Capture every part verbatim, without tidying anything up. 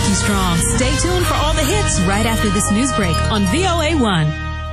Rescue Strong. Stay tuned for all the hits right after this news break on V O A one.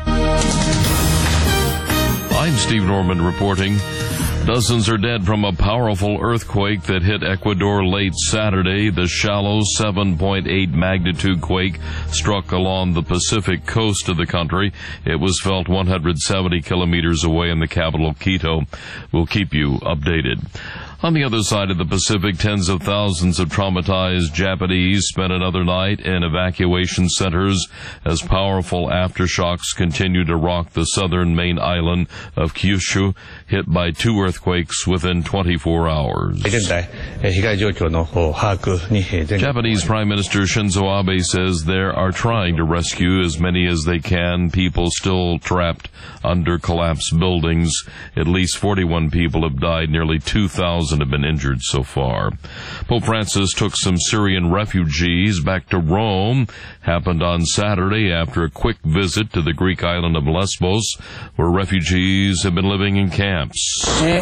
I'm Steve Norman reporting. Dozens are dead from a powerful earthquake that hit Ecuador late Saturday. The shallow seven point eight magnitude quake struck along the Pacific coast of the country. It was felt one hundred seventy kilometers away in the capital, Quito. We'll keep you updated. On the other side of the Pacific, tens of thousands of traumatized Japanese spent another night in evacuation centers as powerful aftershocks continue to rock the southern main island of Kyushu, hit by two earthquakes within twenty-four hours. Japanese Prime Minister Shinzo Abe says they are trying to rescue as many as they can, people still trapped under collapsed buildings. At least forty-one people have died, nearly two thousand have been injured so far. Pope Francis took some Syrian refugees back to Rome. Happened on Saturday after a quick visit to the Greek island of Lesbos, where refugees have been living in camps. The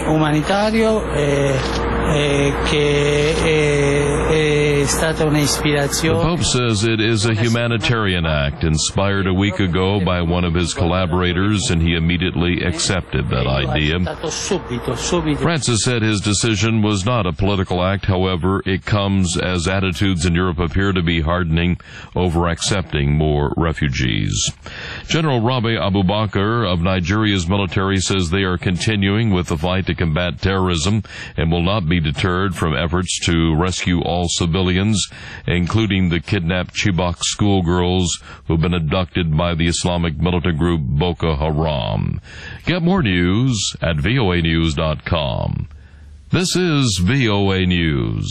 Pope says it is a humanitarian act inspired a week ago by one of his collaborators, and he immediately accepted that idea. Francis said his decision was not a political act. However, it comes as attitudes in Europe appear to be hardening over accepting more refugees. General Rabi Abubakar of Nigeria's military says they are continuing with the fight to combat terrorism and will not be deterred from efforts to rescue all civilians, including the kidnapped Chibok schoolgirls who've been abducted by the Islamic militant group Boko Haram. Get more news at V O A news dot com. This is V O A News.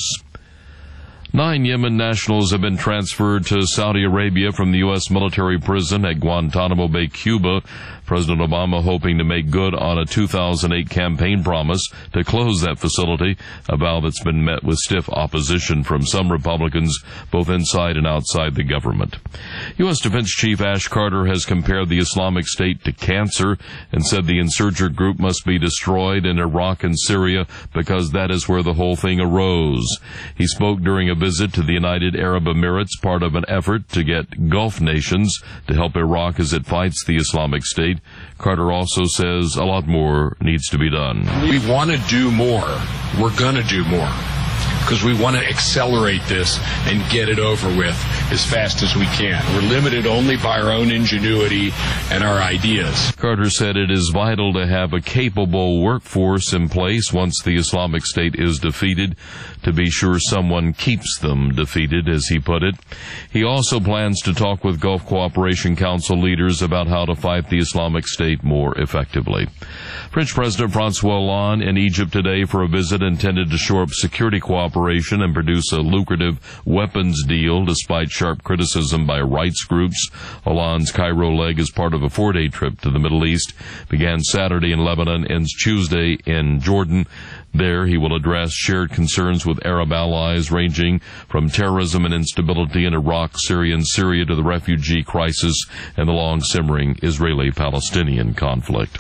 Nine Yemen nationals have been transferred to Saudi Arabia from the U S military prison at Guantanamo Bay, Cuba. President Obama hoping to make good on a two thousand eight campaign promise to close that facility, a vow that's been met with stiff opposition from some Republicans, both inside and outside the government. U S Defense Chief Ash Carter has compared the Islamic State to cancer and said the insurgent group must be destroyed in Iraq and Syria because that is where the whole thing arose. He spoke during a visit to the United Arab Emirates, part of an effort to get Gulf nations to help Iraq as it fights the Islamic State. Carter also says a lot more needs to be done. We want to do more. We're going to do more because we want to accelerate this and get it over with as fast as we can. We're limited only by our own ingenuity and our ideas. Carter said it is vital to have a capable workforce in place once the Islamic State is defeated, to be sure someone keeps them defeated, as he put it. He also plans to talk with Gulf Cooperation Council leaders about how to fight the Islamic State more effectively. French President Francois Hollande in Egypt today for a visit intended to shore up security cooperation and produce a lucrative weapons deal despite sharp criticism by rights groups. Hollande's Cairo leg is part of a four-day trip to the Middle East. Began Saturday in Lebanon, ends Tuesday in Jordan. There he will address shared concerns with Arab allies ranging from terrorism and instability in Iraq, Syria, and Syria to the refugee crisis and the long-simmering Israeli-Palestinian conflict.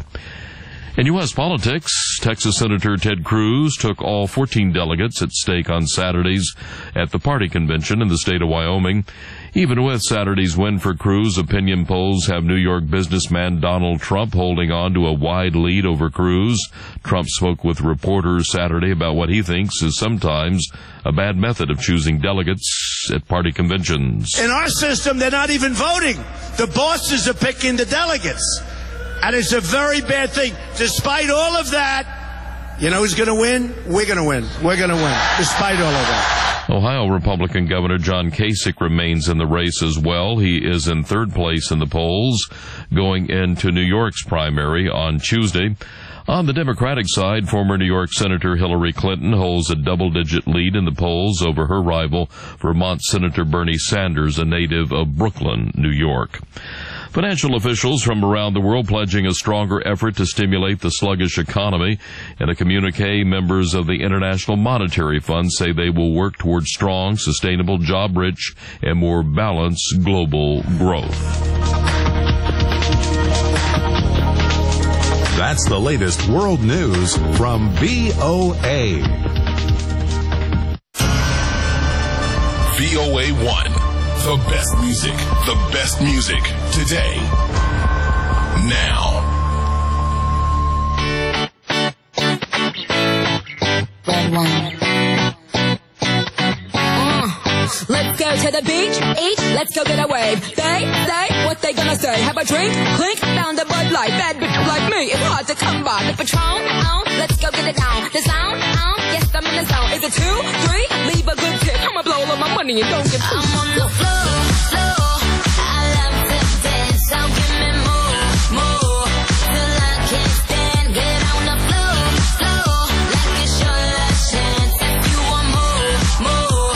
In U S politics, Texas Senator Ted Cruz took all fourteen delegates at stake on Saturdays at the party convention in the state of Wyoming. Even with Saturday's win for Cruz, opinion polls have New York businessman Donald Trump holding on to a wide lead over Cruz. Trump spoke with reporters Saturday about what he thinks is sometimes a bad method of choosing delegates at party conventions. In our system, they're not even voting. The bosses are picking the delegates. And it's a very bad thing. Despite all of that, you know who's going to win? We're going to win. We're going to win, despite all of that. Ohio Republican Governor John Kasich remains in the race as well. He is in third place in the polls going into New York's primary on Tuesday. On the Democratic side, former New York Senator Hillary Clinton holds a double-digit lead in the polls over her rival, Vermont Senator Bernie Sanders, a native of Brooklyn, New York. Financial officials from around the world pledging a stronger effort to stimulate the sluggish economy. In a communique, members of the International Monetary Fund say they will work towards strong, sustainable, job-rich, and more balanced global growth. That's the latest world news from V O A. V O A one. The best music. The best music. Today. Now. Red one. Let's go to the beach, eat, let's go get a wave. They say what they gonna say. Have a drink, clink, found a Bud Light. Bad bitch like me, it's hard to come by. The Patron, on, let's go get it down. The sound, on, yes I'm in the zone. Is it two, three? Leave a good tip. I'ma blow all my money and don't get I'm on the floor, floor. I love to dance, so give me more, more. Till I can't stand, get on the floor, floor. Like it's your last chance. If you want more, more.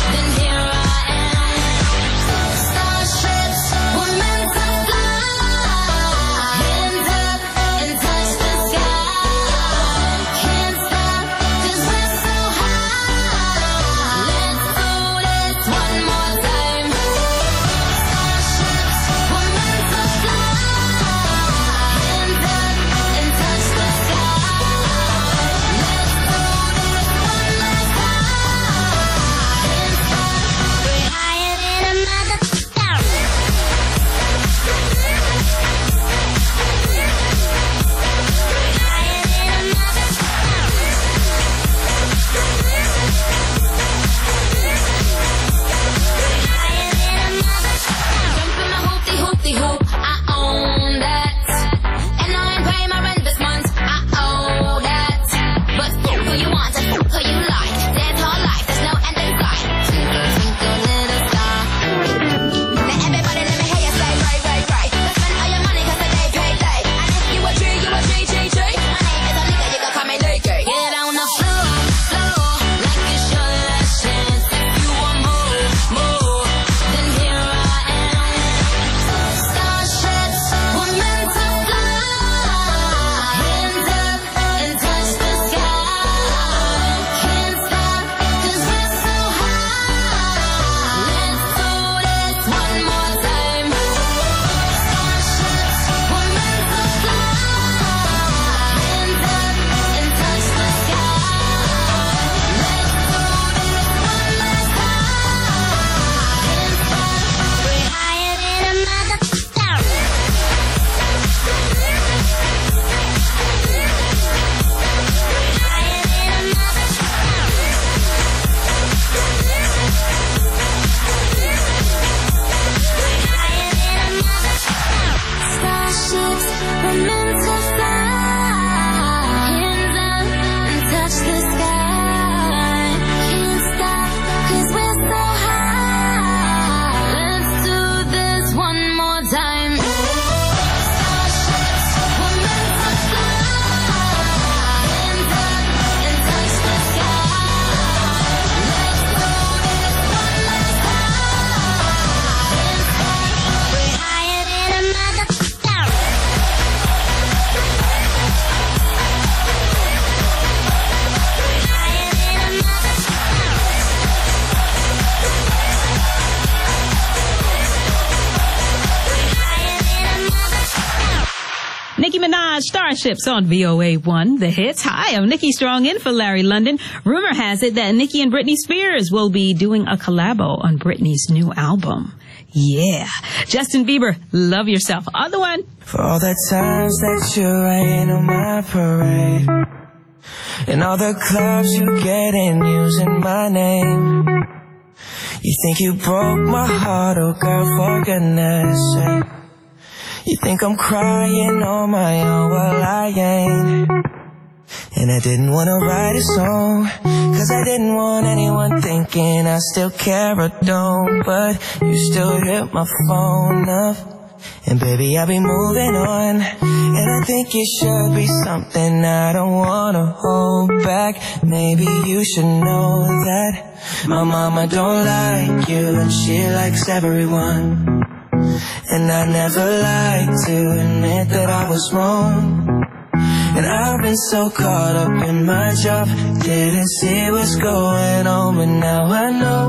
Nicki Minaj, Starships on V O A one, The Hits. Hi, I'm Nikki Strong in for Larry London. Rumor has it that Nicki and Britney Spears will be doing a collabo on Britney's new album. Yeah. Justin Bieber, Love Yourself. Other one. For all the times that you rain on my parade, and all the clubs you get in using my name. You think you broke my heart, oh girl, for goodness sake. You think I'm crying on my own, well I ain't. And I didn't want to write a song, cause I didn't want anyone thinking I still care or don't. But you still hit my phone up, and baby I'll be moving on. And I think it should be something I don't want to hold back. Maybe you should know that my mama don't like you, and she likes everyone. And I never like to admit that I was wrong. And I've been so caught up in my job, didn't see what's going on. But now I know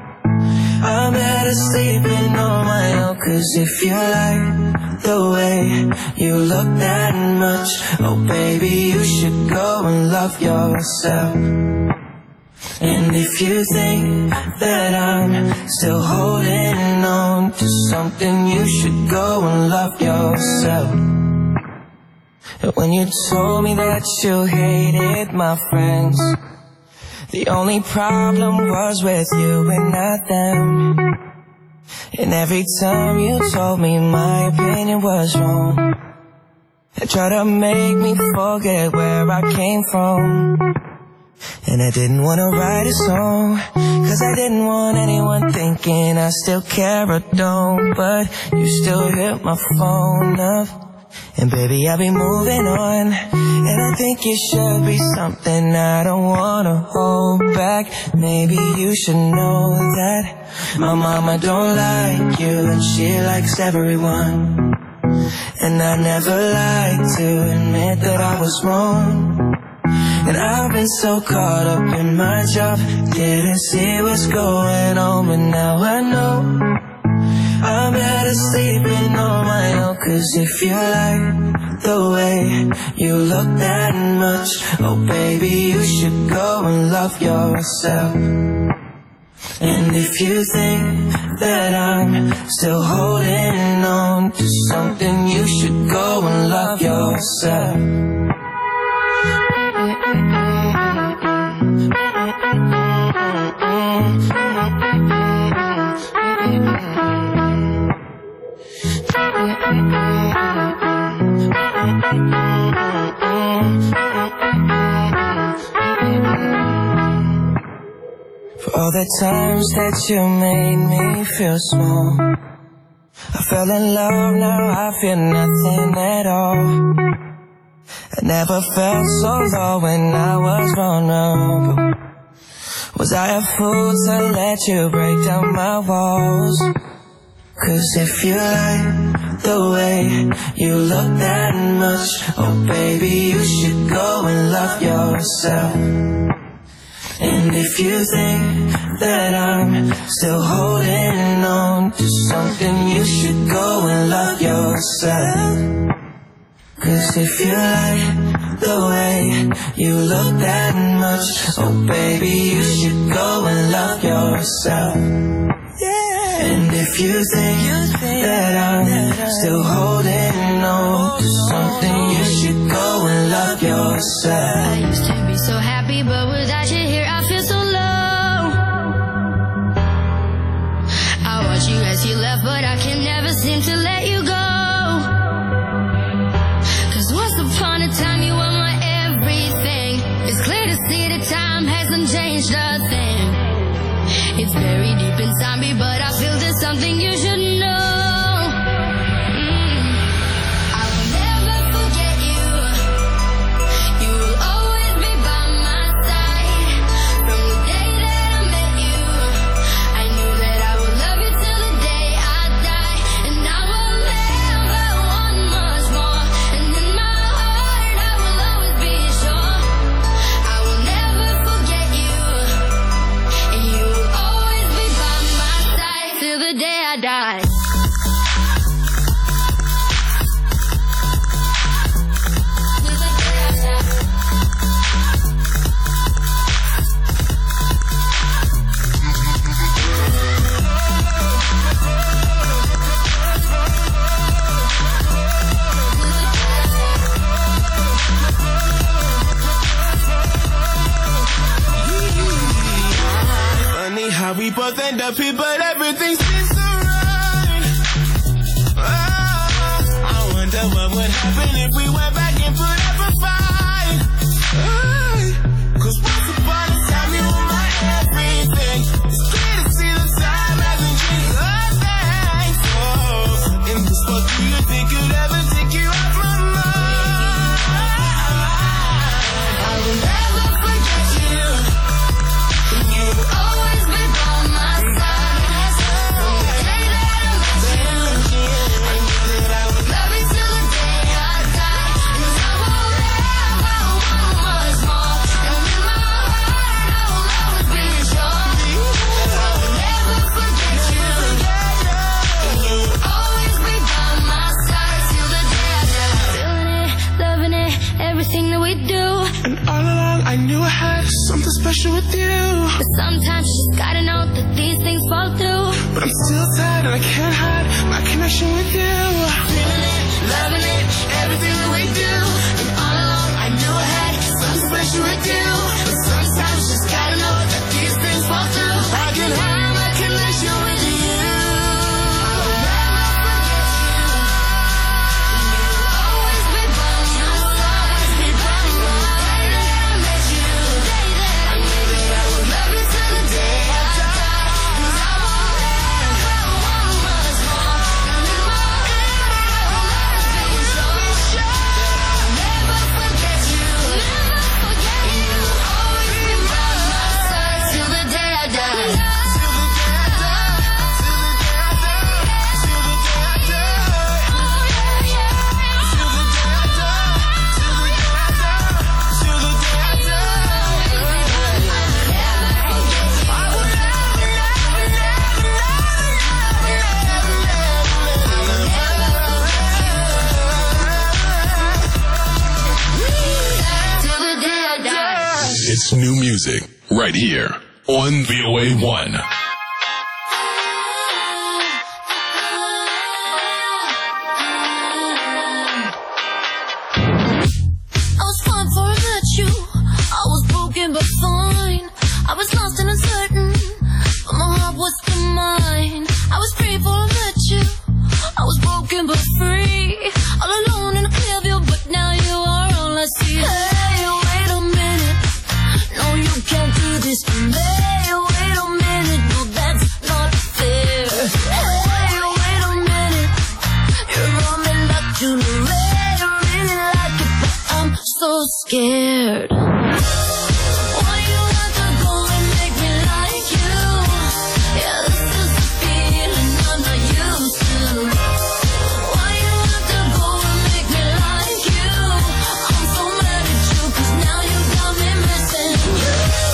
I'm better sleeping on my own. Cause if you like the way you look that much, oh baby, you should go and love yourself. And if you think that I'm still holding on to something, you should go and love yourself. And when you told me that you hated my friends, the only problem was with you and not them. And every time you told me my opinion was wrong, you tried to make me forget where I came from. And I didn't want to write a song, cause I didn't want anyone thinking I still care or don't. But you still hit my phone up, and baby, I'll be moving on. And I think it should be something I don't wanna hold back. Maybe you should know that my mama don't like you, and she likes everyone. And I never like to admit that I was wrong. And I've been so caught up in my job, didn't see what's going on. But now I know I'm better sleeping on my own. Cause if you like the way you look that much, oh baby, you should go and love yourself. And if you think that I'm still holding on to something, you should go and love yourself. For all the times that you made me feel small, I fell in love, now I feel nothing at all. I never felt so low when I was vulnerable. Was I a fool to let you break down my walls? Cause if you like the way you look that much, oh baby, you should go and love yourself. And if you think that I'm still holding on to something, you should go and love yourself. Cause if you like the way you look that much, oh baby, you should go and love yourself. And if you think that I'm still holding on to something, you should go and love yourself. I used to be so happy, but without you here I feel so low. I watch you as you left, but I can never seem to let you go. Cause once upon a time you were my everything. It's clear to see that time hasn't changed a thing. It's very deep inside me, but I feel there's something you should know. Mm. I will never forget you. You will always be by my side. From the day that I met you, I knew that I would love you till the day I die. And I will never want much more. And in my heart I will always be sure. I will never forget you. And you will always be by my side till the day I die. Till the day I die. Funny how we both end up here, but everything seems so right. Oh, I wonder what would happen if we went back and put up a fight. Oh, cause once upon a time you were my everything. It's clear to see the time hasn't changed a thing. Oh, in this world, do you think you'd ever take you off my mind? I will never forget you. You will always be by my side. From the day that I met you, I knew that I would love you till the day I die. And I will never want much more. And in my heart I will always be sure. I will never forget you. And you will always be by my side till the day I die. Feeling it, loving it, everything that we do. And all along I knew I had something special with you. Sometimes you just gotta know that these things fall through. But I'm still tired and I can't hide my connection with you. Feeling it, loving it, everything that we do. And all along I knew I had something special with you. But sometimes you just gotta know that these things fall through. I can hide my connection with you. It's new music right here on V O A one. I was fine before I met you. I was broken but fine. I was lost and uncertain, but my heart was still mine. I was free before I met you. I was broken but free, all alone in a clear view, but now you are all I see. Hey, wait a minute, no, you can't do this to me. Wait a minute, no, that's not fair. Hey, wait a minute, you're running back to the way. I really like it, but I'm so scared. Why you have to go and make me like you? Yeah, this is the feeling I'm not used to. Why you have to go and make me like you? I'm so mad at you, 'cause now you got me missing you.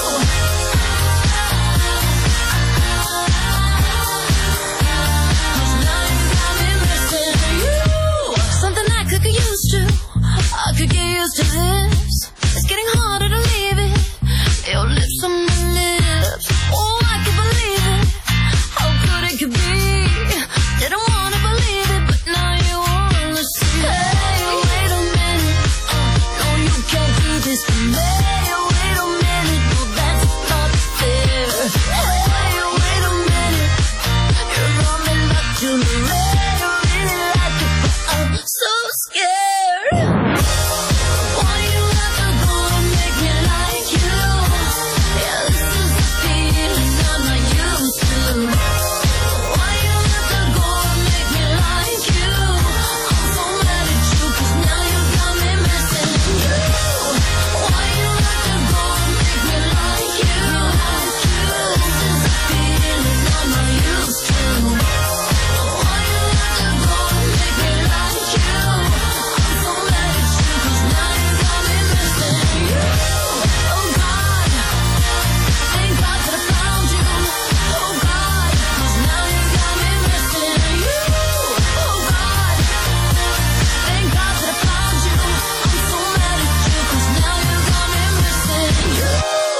'Cause now you got me missing you. Something I could get used to. I could get used to this. It's getting harder to leave it. Your lips on my lips. Oh, I can believe it. How good it could be. Didn't wanna believe it, but now you wanna see. Hey, wait a minute. Uh, no, you can't do this to me. Wait a minute, no, that's not fair. Hey, wait a minute. You're running back to me. I really like it, but I'm so scared. Why you have to go and make me like you? Yeah, this is the feeling I'm not used to. Why you have to go and make me like you? I'm so mad at you, 'cause now you got me missing you. Why you have to go and make me like you? This is the feeling I'm not used to. Why you have to go and make me like you? I'm so mad at you, 'cause now you got me missing you. Oh God, thank God that I found you. Oh God, 'cause now you got me missing you. Oh God, thank God that I found you. I'm so mad at you, 'cause now you got me missing you.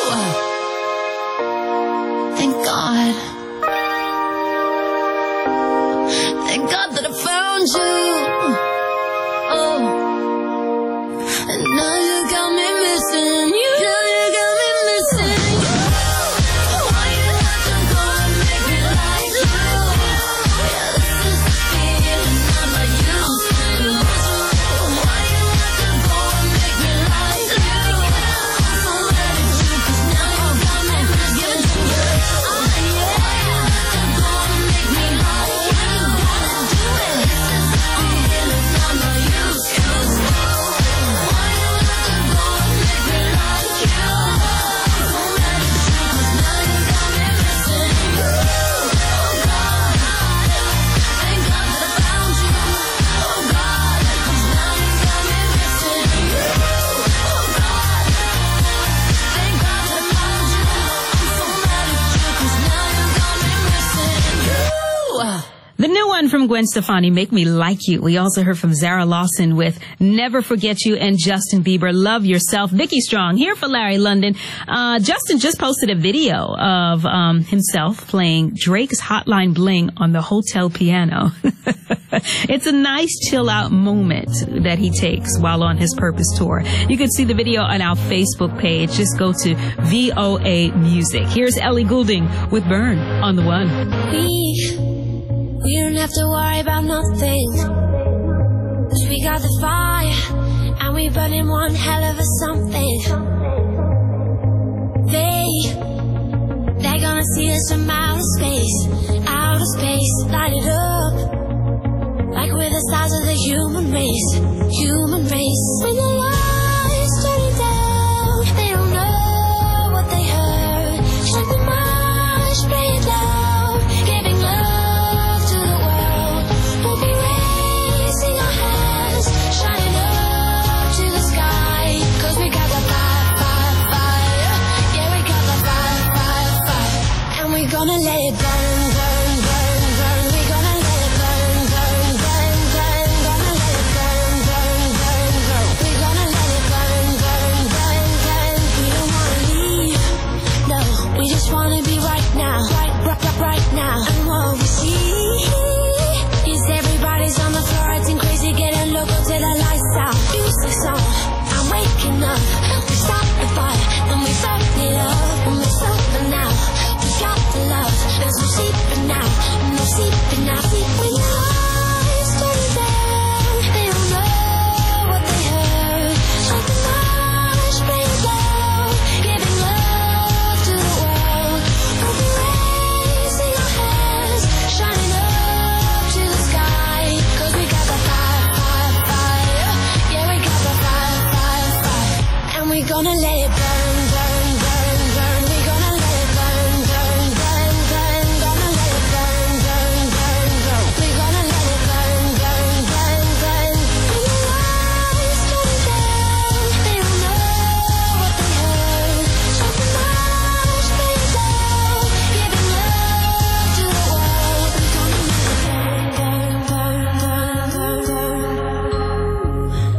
Thank God. Thank God that I found you. Oh, and now you got me missing you. Now you got me missing you. Why you have to go and make me like you? Yeah, this is the feeling I'm not used to. Why you have to go and make me like you? I'm so mad at you, 'cause now you got me missing you. Oh yeah, you have to go and make me like you. Wanna do it? This is the The new one from Gwen Stefani, Make Me Like You. We also heard from Zara Lawson with Never Forget You, and Justin Bieber, Love Yourself. Vicky Strong here for Larry London. Uh, Justin just posted a video of um, himself playing Drake's Hotline Bling on the hotel piano. It's a nice chill out moment that he takes while on his Purpose tour. You can see the video on our Facebook page. Just go to V O A Music. Here's Ellie Goulding with Burn on the One. We, we don't have to worry about nothing, 'cause we got the fire, and we burning one hell of a something. They, they're gonna see us from outer space, outer space, light it up. Like we're the stars of the human race, human race. When the lights turning down, they don't know what they heard. Shut the march, play it loud, giving love to the world. We'll be raising our hands, shining up to the sky. 'Cause we got the fire, fire, fire. Yeah, we got the fire, fire, fire. And we're gonna let it burn, burn, burn, burn. We're gonna let it burn, burn, burn, burn. Gonna let it burn, burn, burn, burn. We're gonna let it burn, burn, burn, burn. We don't wanna leave, no. We just wanna be right now, right, right, right, right now. And what we see is everybody's on the floor acting crazy, getting local till the lights out. Music's on, I'm waking up. We stop the fire, then we burn it up. And we're sober now, we got the love. There's no sleeping now, no sleeping now. Sleeping lights turning down, they don't know what they heard. Shut the march, play it loud, giving love to the world. We'll be raising our hands, shining up to the sky. 'Cause we got the fire, fire, fire. Yeah, we got the fire, fire, fire. And we're gonna let it burn, burn, burn, burn. We're gonna let it burn, burn, burn, burn. Gonna let it burn, burn, burn, burn. We're gonna let it burn, burn, burn, burn. When the lights turn down, they don't know what they heard. Shut the march, play it loud, giving love to the world. We're gonna let it burn, burn, burn, burn, burn, burn.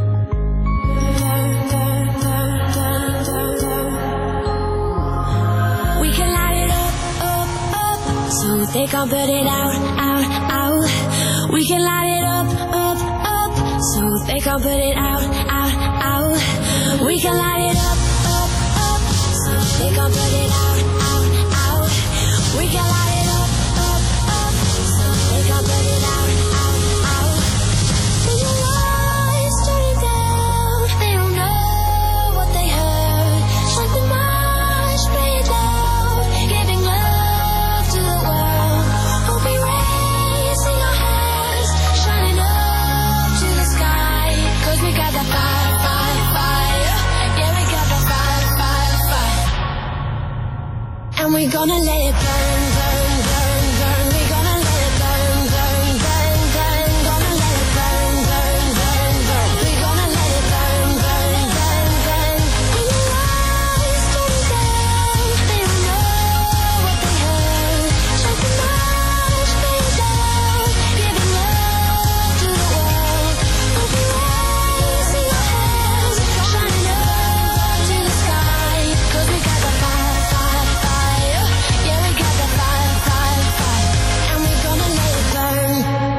We can light it up, up, up, so they can't put it out, out, out. We can light it up, up, up, so they can't put it out, out, out. We can light it up, up, up, so they can't put it out, out, out. We can light it up, up, up, so they can't put it out, out, out. When the lights turning down, they don't know what they heard. Shut the march, play it loud, giving love to the world. We'll be raising our hands, shining up to the sky. 'Cause we got the fire, fire, fire. Yeah, we got the fire, fire, fire. And we're gonna let it burn, burn, burn, burn. We're gonna let it burn, burn, burn, burn. Gonna let it burn, burn, burn, burn. We're gonna let it burn, burn, burn, burn. When the lights turn down, they don't know what they heard. Shut the march, play it loud, giving love to the world. We'll be raising our hands, shining up to the sky. 'Cause we got the fire, fire, fire. Yeah, we got the fire, fire, fire. And we're gonna let it burn.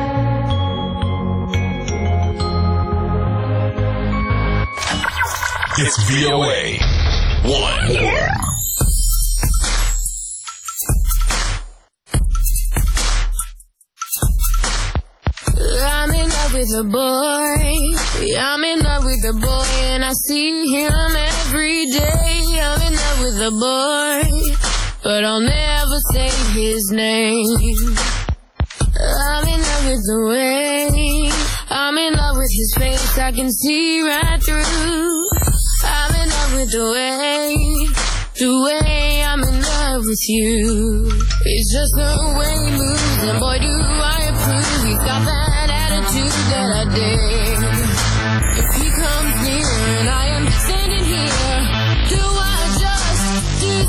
It's V O A one. I'm in love with a boy. I'm in love with a boy, and I see him every day. I'm in love with a boy, but I'll never say his name. I'm in love with the way. I'm in love with his face. I can see right through. I'm in love with the way, the way I'm in love with you. It's just the way he moves, and boy do I approve. He's got that attitude that I dig. If he comes near and I am standing here, do I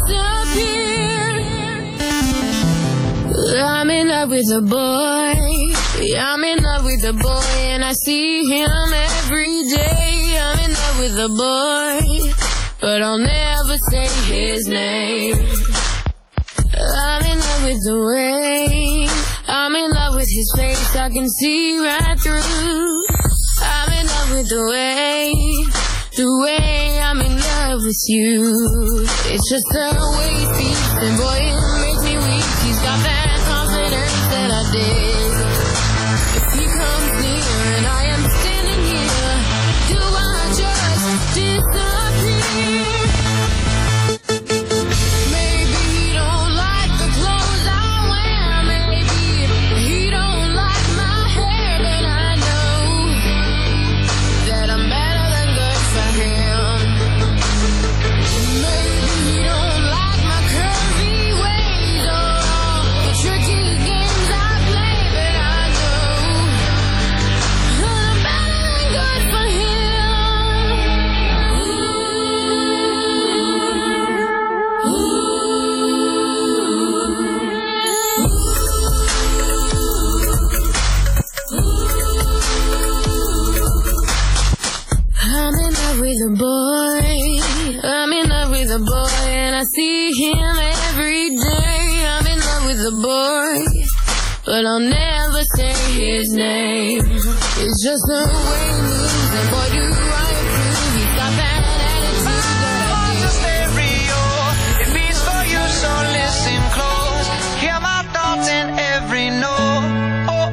just disappear? I'm in love with a boy. Yeah, I'm in love with the boy and I see him every day. I'm in love with the boy, but I'll never say his name. I'm in love with the way, I'm in love with his face, I can see right through. I'm in love with the way, the way I'm in love with you. It's just the way he speaks, and boy, it makes me weak. He's got that confidence that I dig. If he comes near and I am standing here, do I just disappear? Maybe he don't like the clothes I wear, maybe he don't like my hair, but I know that I'm better than good for him. Maybe he don't like my curvy ways or the tricky games I play, but I know that I'm better than good for him. I'm in love with a boy, I'm in love with a boy, and I see him every day. I'm in love with a boy, but I'll never say his name. It's just the way he moves, and boy, do I approve. He's got that attitude that I heart's a do. stereo, it beats for you, so listen close. Hear my thoughts in every note.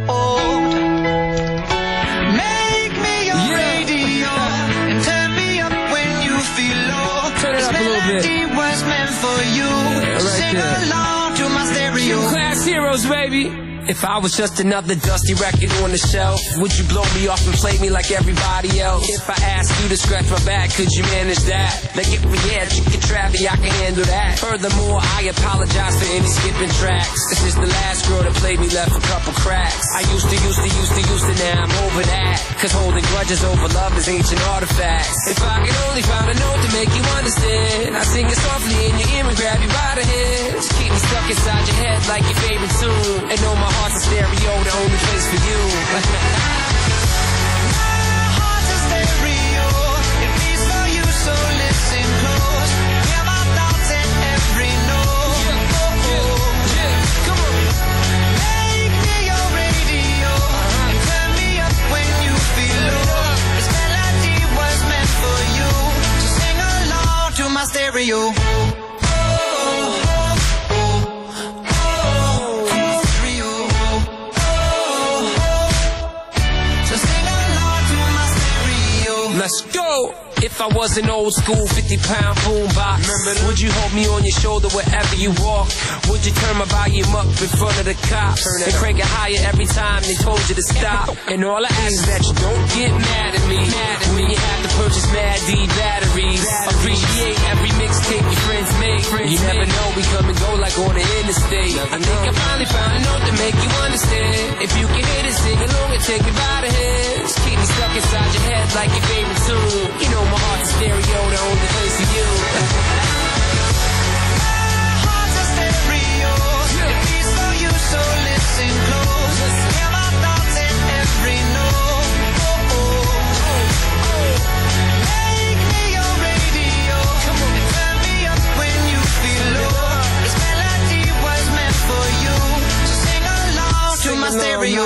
Make me your radio and turn me up when you feel low. Turn it This up a little bit. melody was meant for you. Yeah, right Sing there. along to my stereo. Class heroes, baby. If I was just another dusty record on the shelf, would you blow me off and play me like everybody else? If I asked you to scratch my back, could you manage that? Like if we had chicken trappy, I can handle that. Furthermore, I apologize for any skipping tracks. This is the last girl that played me, left a couple cracks. I used to, used to, used to, used to, now I'm over that. Cause holding grudges over love is ancient artifacts. If I could only find a note to make you understand, I sing it softly in your ear and grab you by the head. Just keep me stuck inside your head like your favorite tune. And know my heart's a stereo, the only place for you. My heart's a stereo, it beats for you, so listen close. Hear my thoughts in every note. Yeah, yeah, come on. Make me your radio and turn me up when you feel low. This melody was meant for you, so sing along to my stereo. Let's go! If I was an old school fifty pound boombox, would you hold me on your shoulder wherever you walk? Would you turn my volume up in front of the cops and crank it higher every time they told you to stop? And all I ask is that you don't get mad at me when you have to purchase Mad D batteries. Appreciate every mixtape your friends make. You never know, we come and go like on the interstate. I think I finally found a note to make you understand. If you can hit it, sing along and take it by the head. Just keep me stuck inside your head like your favorite tune. You know my heart's a stereo, the only place for you. Heart's a stereo, it beats for you, so listen close. Hear my thoughts in every note. Make me your radio and turn me up when you feel low. This melody was meant for you, so sing along to my stereo.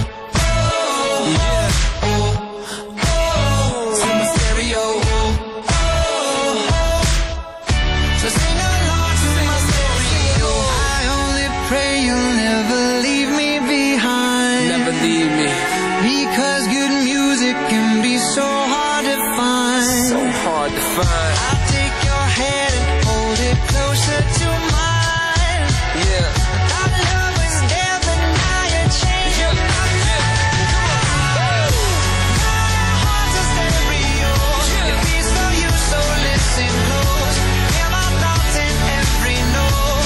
Because good music can be so hard to find. So hard to find. I'll take your hand and hold it closer to mine. Yeah. Our love was there, but now you're changing my mind. My heart's a stereo, it beats for you, so listen close. Hear my thoughts in every note.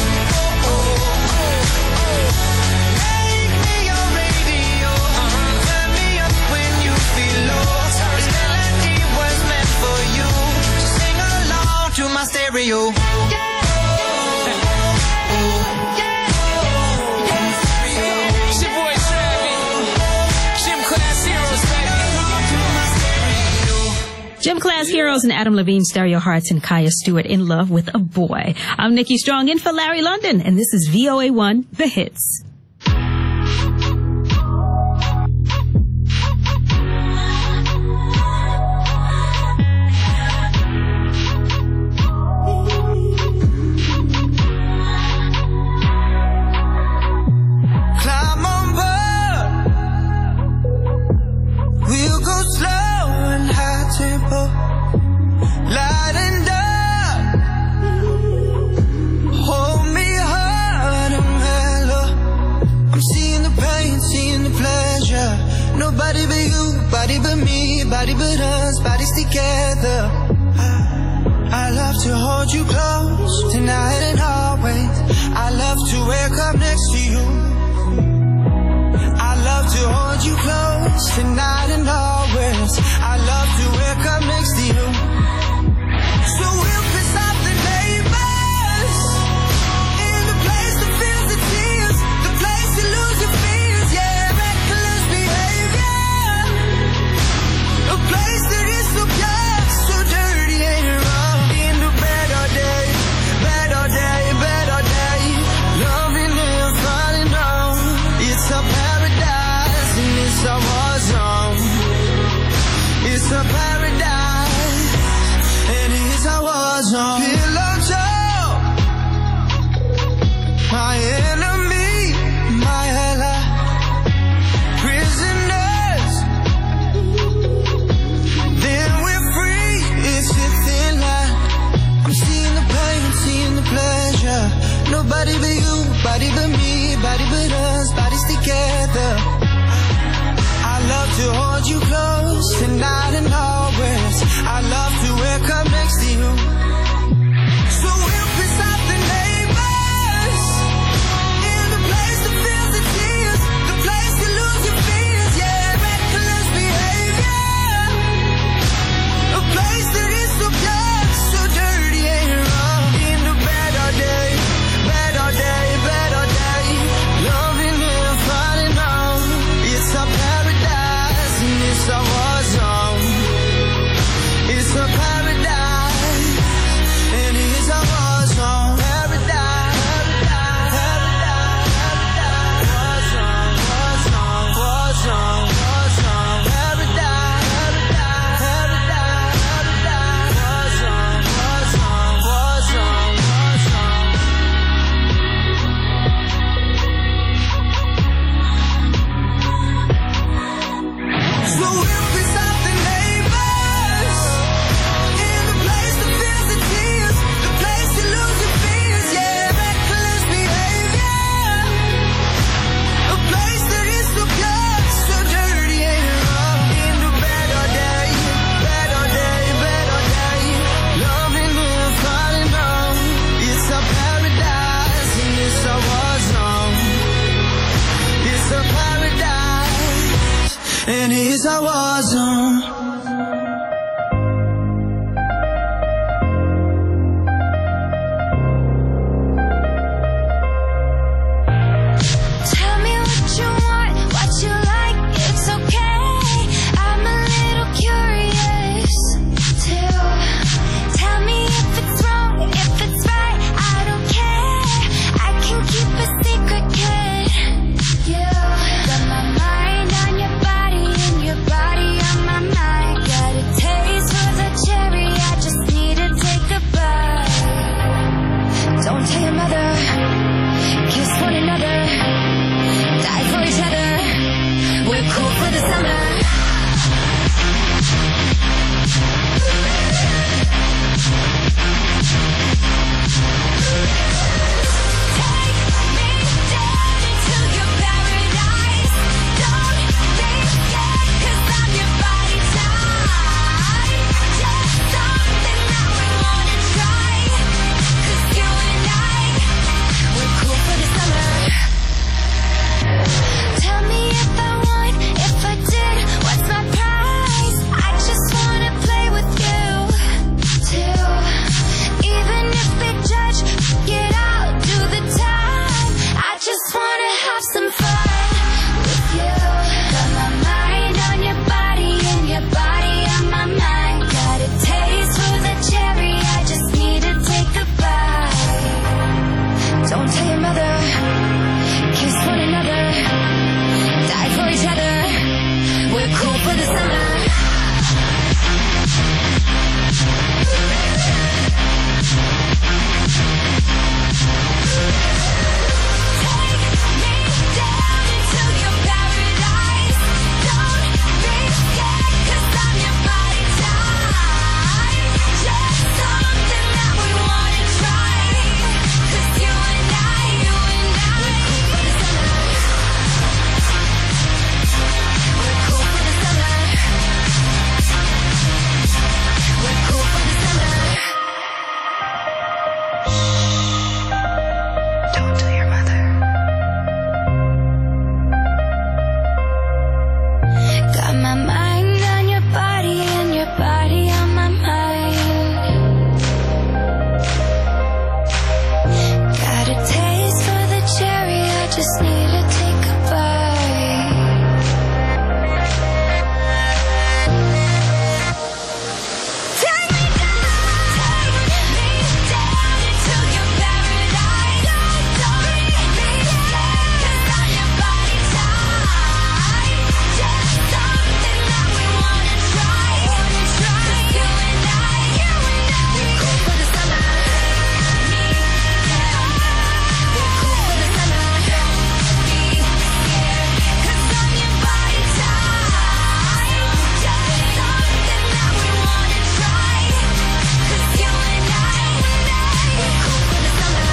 Make me your radio and turn me up when you feel low. This melody was meant for you, so sing along. Jazz Heroes and Adam Levine, Stereo Hearts, and Kaya Stewart, In Love with a Boy. I'm Nikki Strong in for Larry London, and this is V O A one, The Hits. Nobody but you, body but me, body but us, bodies together. I, I love to hold you close, tonight and always. I love to wake up next to you. I love to hold you close, tonight and always. I love to wake up next to you. So we'll piss off the neighbors, in the place that feels the tears, the place you lose your fears, yeah, reckless behavior. A place that is so pure, so dirty and wrong. In the bed all day, bed all day, bed all day. Loving and falling on. It's a paradise and it's a war zone. It's a paradise and it's a war zone. Pillow talk, my enemy, my ally. Prisoners, then we're free, it's a thin line. I'm seeing the pain, seeing the pleasure. Nobody but you, body but me, body but us, bodies together. I love to hold you close, tonight and always. I love to wake up next to you. So we'll piss off the neighbors, in the place that feels the tears, the place you lose your fears, yeah, reckless behavior. A place that is so pure, so dirty and wrong. In the bed all day, bed all day, bed all day. Loving and falling on. It's a paradise and it's a war zone. It's a paradise and it's a war zone. Paradise, paradise, paradise, war zone, war zone, war zone, war zone. Paradise, paradise, paradise, war zone, war zone, war zone, war zone. So we'll piss off the neighbors, in the place that feels the tears, the place you lose your fears, yeah, reckless behavior. A place that is so pure, so dirty and wrong. In the bed all day, bed all day, bed all day. Loving and falling on. It's a paradise and it's a war zone. It's a paradise and it's a war zone. Tell me what you want, what you like, it's okay. I'm a little curious too. Tell me if it's wrong, if it's right, I don't care. I can keep a secret, kid. You got my mind on your body and your body on my just need to take a bite. Take me down, take me down into your paradise. Don't leave me there, 'cause I'm your body type. Just something that we wanna try, wanna try. 'Cause you and I, you and I, we're cool for the summer. Me, yeah, we're cool for the summer. Don't be scared, 'cause I'm your body type. Just something that we wanna try, 'cause you and I, we're cool for the summer.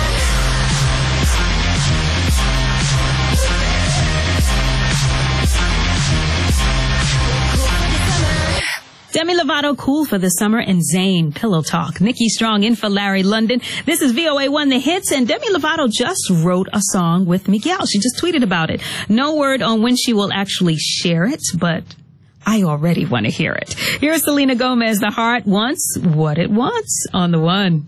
Demi Lovato, Cool for the Summer, and Zayn, Pillow Talk. Nikki Strong in for Larry London. This is V O A one The Hits, and Demi Lovato just wrote a song with Miguel. She just tweeted about it. No word on when she will actually share it, but I already want to hear it. Here's Selena Gomez, The Heart Wants What It Wants on the one.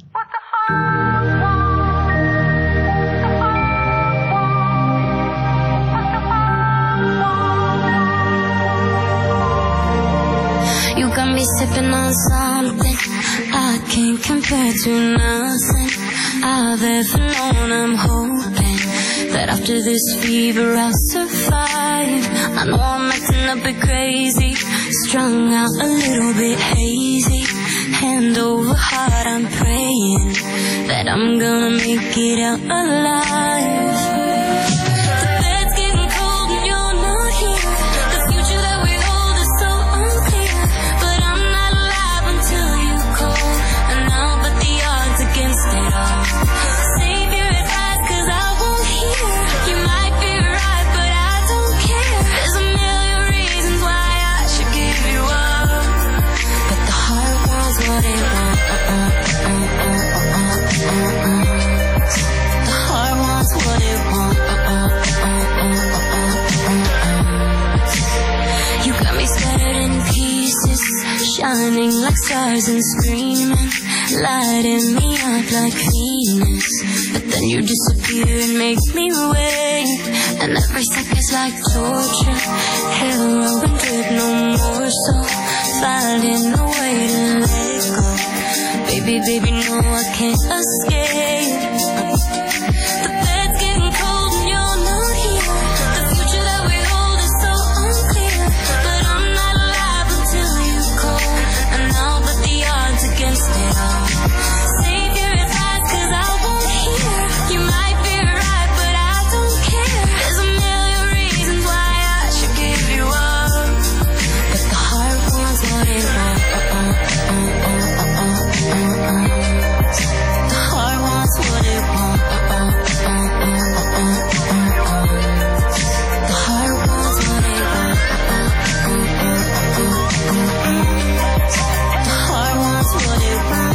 You got me sipping on something I can't compare to nothing I've ever known. I'm hoping that after this fever I'll survive. I know I'm acting a bit crazy, strung out a little bit hazy. Hand over heart, I'm praying that I'm gonna make it out alive. Shining like stars and screaming, lighting me up like Venus. But then you disappear and make me wait, and every second's like torture. Heroin drip, no more, so finding a way to let go. Baby, baby, no, I can't escape. The bed's getting cold and you're not here. The future that we hold is so unclear, but I'm not alive until you call. And now but the odds against it all. Save your advice, 'cause I won't hear. You might be right, but I don't care. There's a million reasons why I should give you up, but the heart wants what it wants. The heart wants what it wants. The heart wants what it wants. The heart wants what it wants.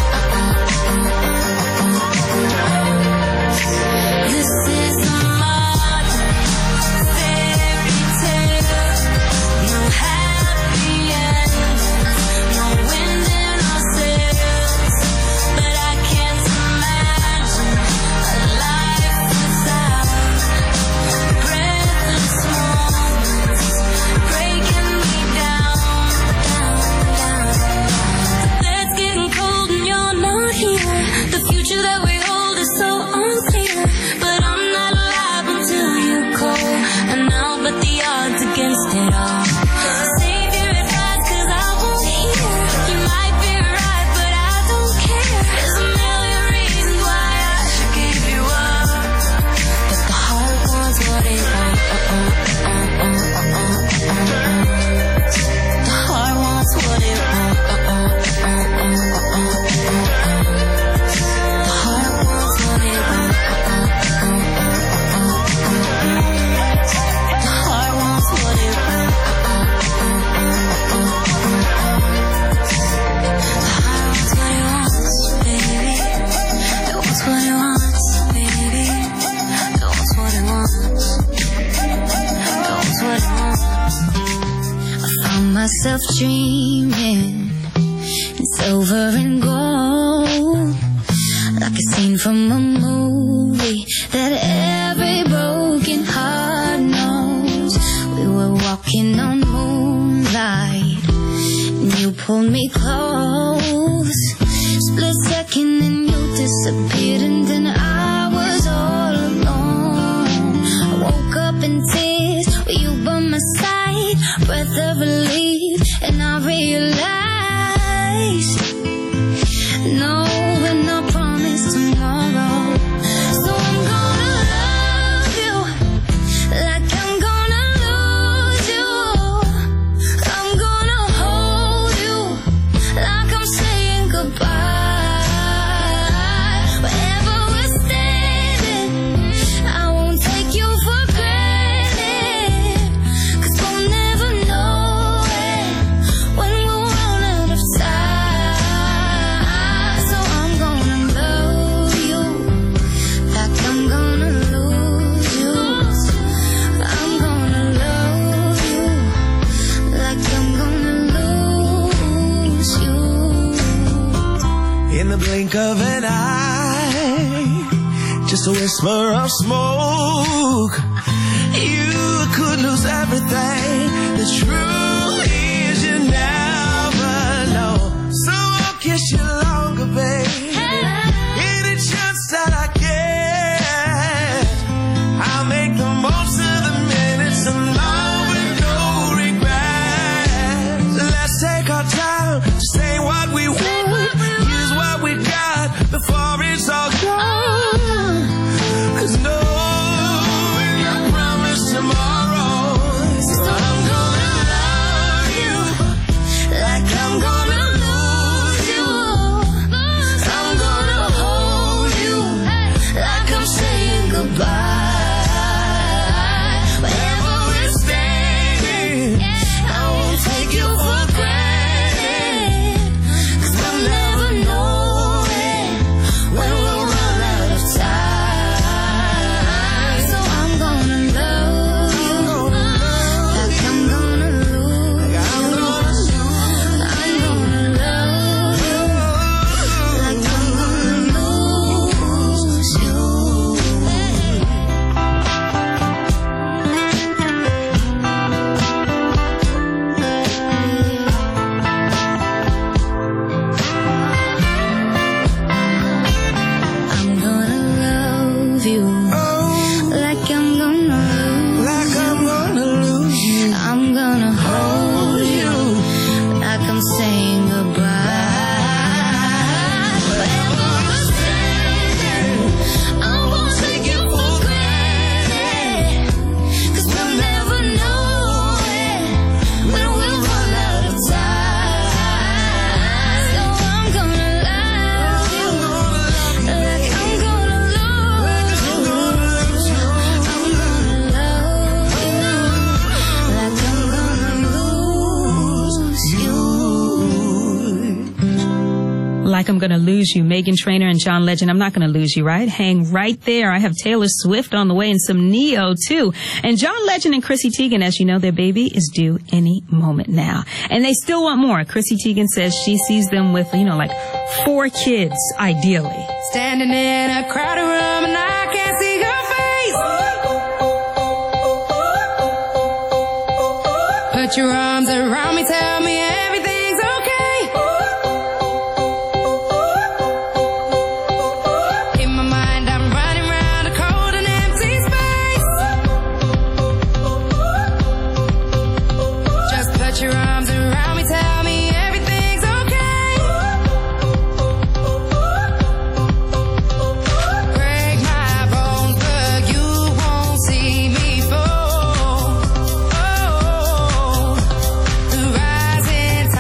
This is a modern fairy tale. No happy endings, no wind in our sails. But I can't imagine a life without breathless moments breaking me down, down, down. The bed's getting cold and you're not here. The future that we hold is so unclear, but I'm not alive until you call. And now but the odds against it all. Save your advice, 'cause I won't hear. You might be right, but I don't care. There's a million reasons why I should give you up, but the heart wants what it wants. The heart wants what it wants. The heart wants what it wants. The heart wants what it wants. The heart wants what it wants, baby. It wants what it wants, baby. It wants what it wants. It wants what it wants. I found myself dreaming in silver and gold, like a scene from a movie that every broken heart blink of an eye, just a whisper of smoke. You could lose everything. The truth is you never know. So I'll kiss you longer, babe. Any chance that I get, I'll make the most of the minutes alone with no regrets. Let's take our time, say what we want, use what we got before it's all gone. 'Cause no, tomorrow, so I'm gonna love you like I'm gonna lose you. I'm gonna hold you like I'm saying goodbye. Wherever we're standing, I won't take you for granted. 'Cause we'll never know it when we'll run out of time. So I'm gonna love Like I'm Gonna Lose You, Meghan Trainor and John Legend. I'm not gonna lose you, right? Hang right there. I have Taylor Swift on the way and some Neo too. And John Legend and Chrissy Teigen, as you know, their baby is due any moment now. And they still want more. Chrissy Teigen says she sees them with, you know, like four kids, ideally. Standing in a crowded room and I can't see your face. Put your arms around me, tell me everything's okay. In my mind I'm running around a cold and empty space. Just put your arms around me, tell me everything's okay. Break my bones, but you won't see me fall. Oh, the rising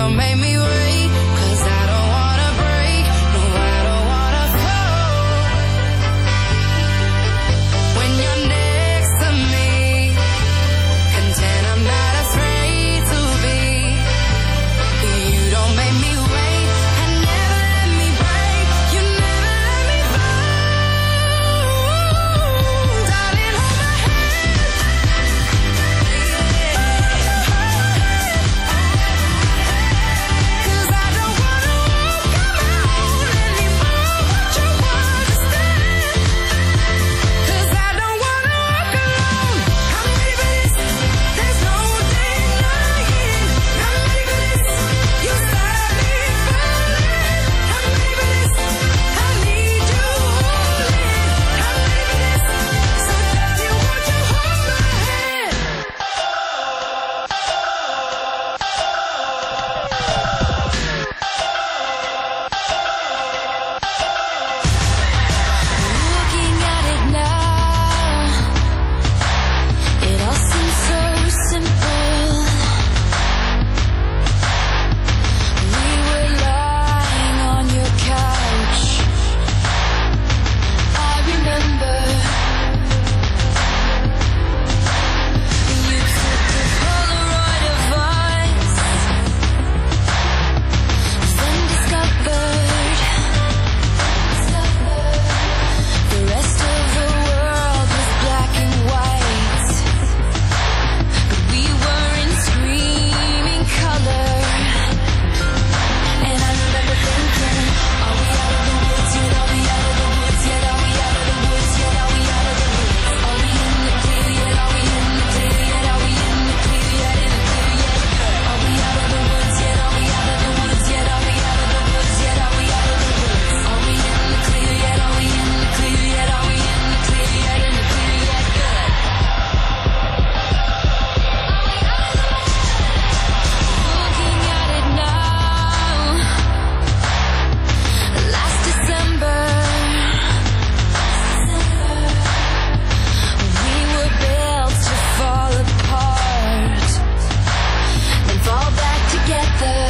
don't make me wait, 'cause I don't wanna break, no, I don't wanna fall. When you're next to me, content I'm not afraid to be. You don't make me wait, and never let me break, you never let me fall. Darling, hold my hand. Cause I don't wanna walk alone anymore, won't you understand? Cause I don't wanna walk alone. I'm ready for this, there's no denying. I'm ready for this, you start me falling. I'm ready for this, I need you holding. I'm ready for this, so darling, won't you hold my hand? Looking at it now, it all seems so simple. We were lying on your couch, I remember. You took a Polaroid of us, then discovered the rest of the world was black and white, but we were in screaming color. And I remember thinking, are we out of the woods yet? Are we out of the woods yet? Are we out of the woods yet? Are we out of the woods? Are we in the clear yet? Are we in the clear yet? Are we in the clear yet? In the clear yet? Are we out of the woods yet? Are we out of the woods yet? Are we out of the woods yet? Are we out of the woods? Are we in the clear yet? Are we in the clear yet? Are we in the clear yet? In the clear yet? Good. Looking at it now, last December, we were built to fall apart, then fall back together.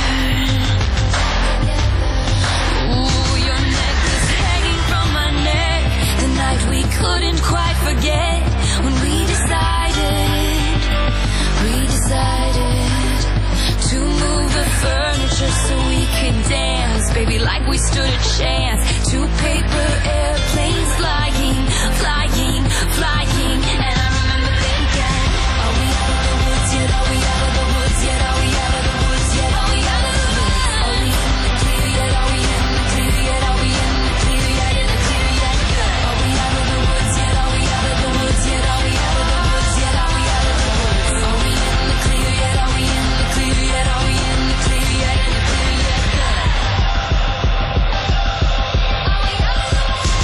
Ooh, your necklace hanging from my neck, the night we couldn't quite forget, when we decided, we decided to move the furniture so we could dance, baby, like we stood a chance. Two paper airplanes flying, flying, flying. And I remember thinking, are we out of the woods yet? Are we out of the woods yet? Are we out of the woods yet? Are we out of the woods? Are we in the clear yet? Are we in the clear yet? Are we in the clear yet? In the clear yet? Are we out of the woods yet? Are we out of the woods yet? Are we out of the woods yet? Are we out of the woods? Are we in the clear yet? Are we in the clear yet? Are we in the clear yet? In the clear yet?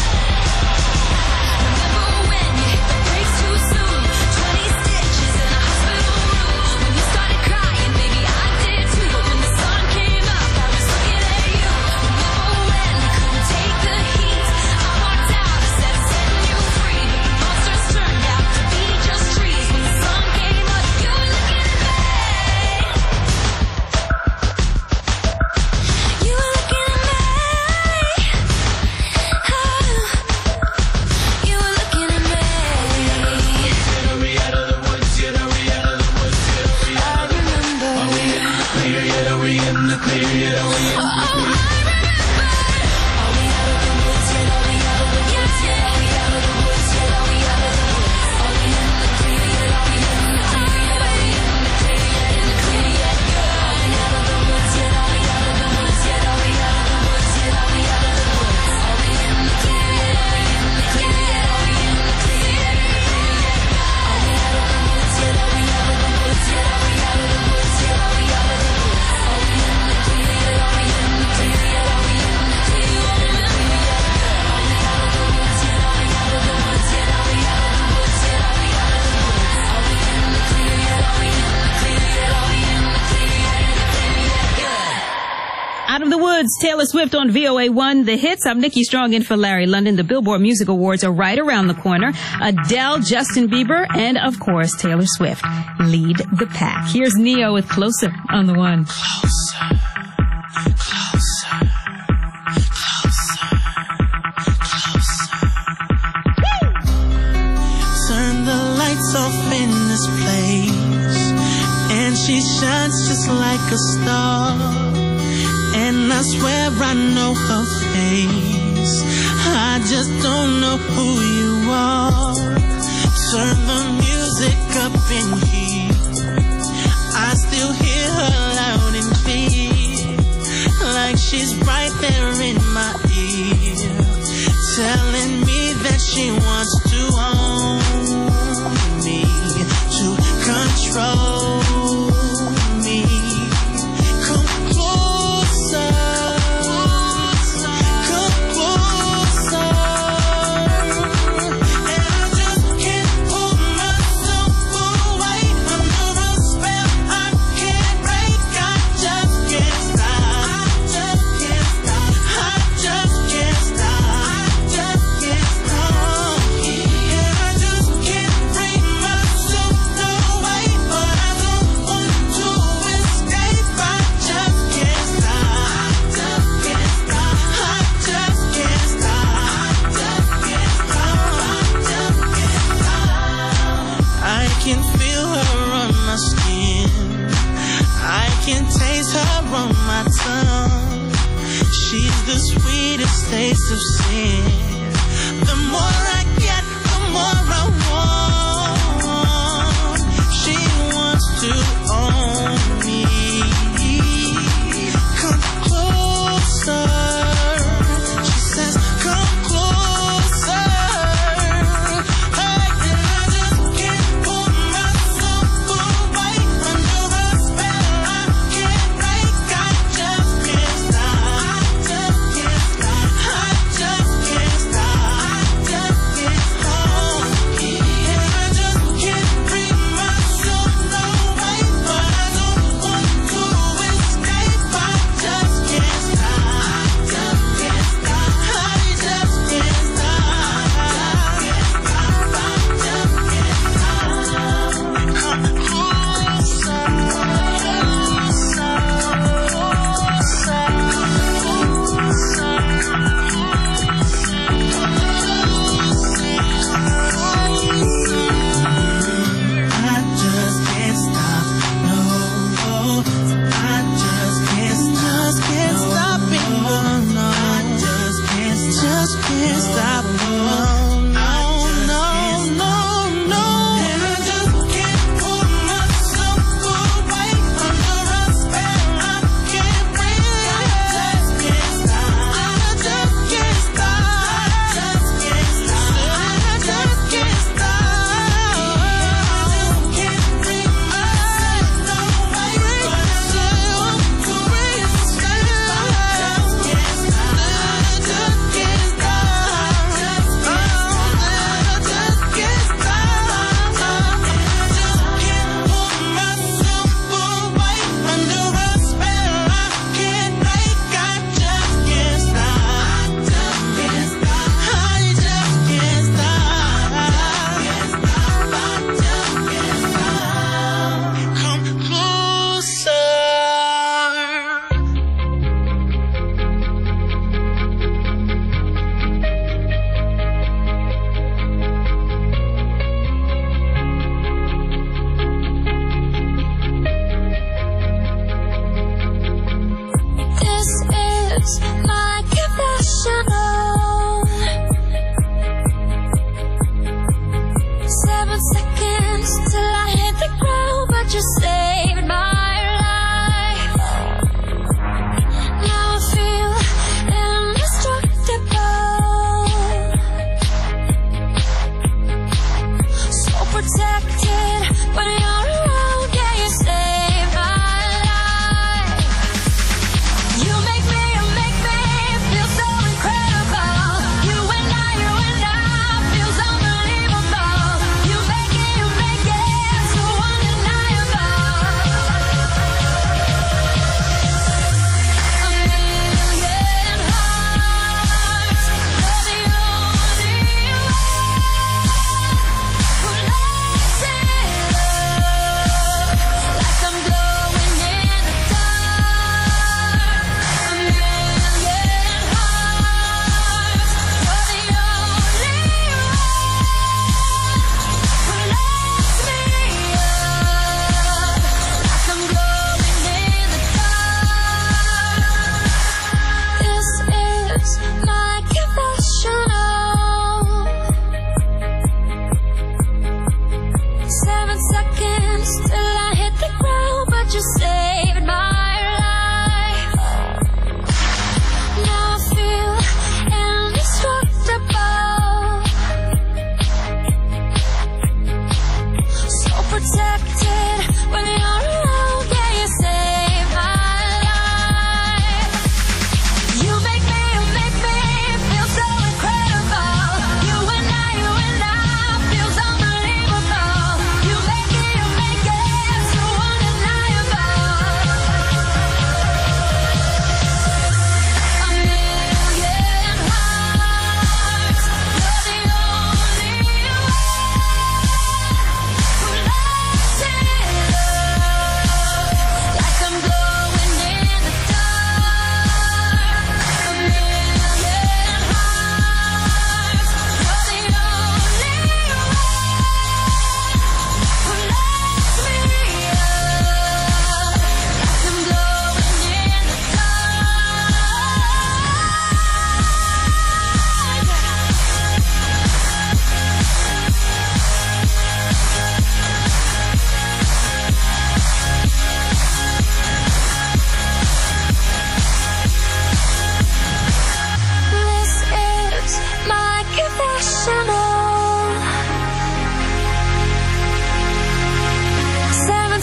It's Taylor Swift on V O A one, The Hits. I'm Nikki Strong in for Larry London. The Billboard Music Awards are right around the corner. Adele, Justin Bieber, and of course, Taylor Swift lead the pack. Here's Neo with Closer on the one. Closer, closer, closer, closer. Turn the lights off in this place, and she shines just like a star. And I swear I know her face, I just don't know who you are. Turn the music up in here, I still hear her loud and clear, like she's right there in my ear, telling me that she wants to own me, to control me. Come closer, come closer, and I just can't pull myself away under a spell I can't break. I just can't stop, I just can't stop, I just can't stop, I just can't stop, and I just can't bring myself away, but I don't want to escape. I just can't stop, I just can't stop, I just can't stop, I just can't stop, I just can't stop. I can feel her on my skin, I can taste her on my tongue. She's the sweetest taste of sin. The more I get, the more I want. She wants to own me. Come closer, she says, come closer. Hey, and I just can't pull myself away under a spell I can't break. I just can't stop, I just can't stop, I just can't stop, I just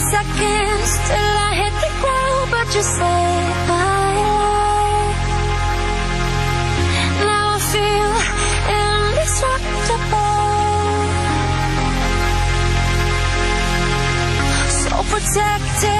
seconds till I hit the ground, but you said bye. Now I feel indestructible, so protected